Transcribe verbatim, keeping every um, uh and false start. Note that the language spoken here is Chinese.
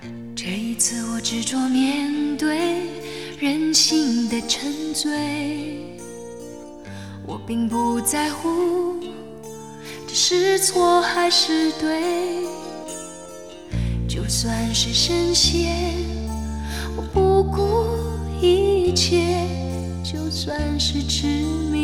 这一次我执着面对人性的沉醉，我并不在乎这是错还是对，就算是深陷我不顾一切，就算是痴迷